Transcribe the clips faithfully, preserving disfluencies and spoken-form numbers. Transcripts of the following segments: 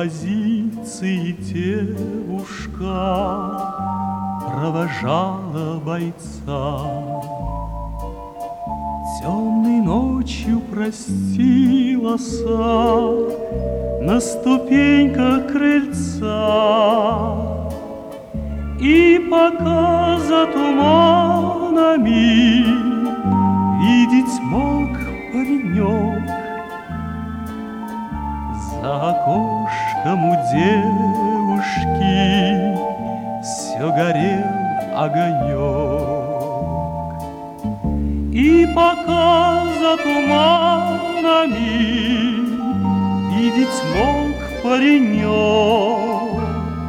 позиции девушка провожала бойца. Темной ночью простилась на ступеньках крыльца, и пока за туманами видеть мог паренек, за окошком у девушки все горел огонек. И пока за туманами видеть мог паренек,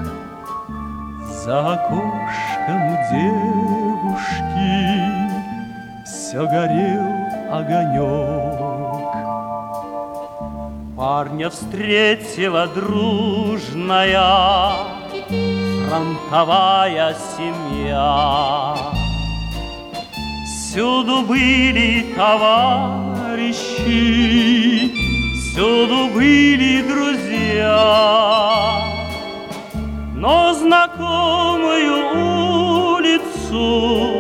за окошком у девушки все горел огонек. Парня встретила дружная фронтовая семья. Всюду были товарищи, всюду были друзья, но знакомую улицу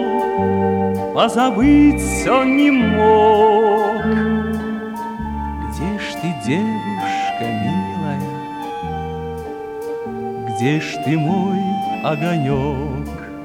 позабыть он не мог. Где ж ты, девушка милая, где ж ты, мой огонек?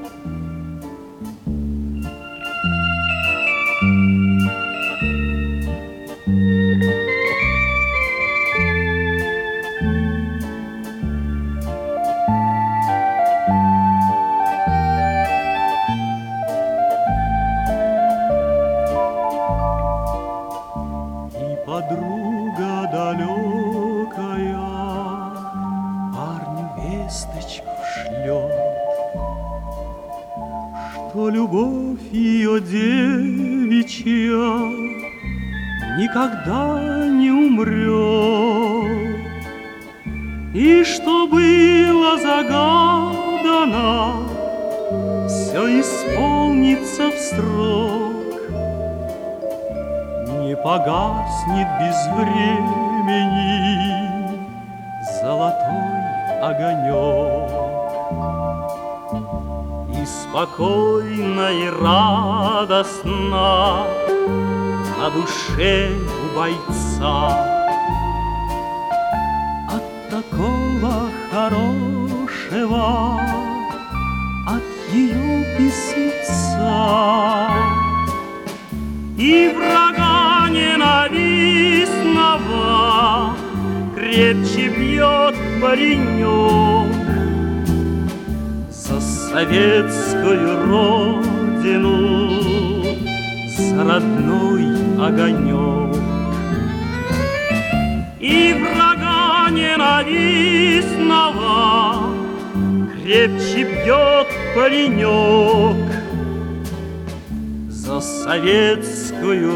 Подруга далекая парню весточку шлет, что любовь ее девичья никогда не умрет, и что было загадано, все исполнится в срок. Не погаснет без времени золотой огонек, и спокойно и радостно на душе у бойца от такого хорошего, от ее письмеца. И врага ненавистного крепче бьет паренек за советскую родину, за родной огонек. И врага ненавистного крепче бьет паренек за советскую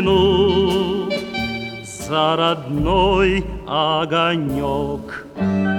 родину, за родной огонек.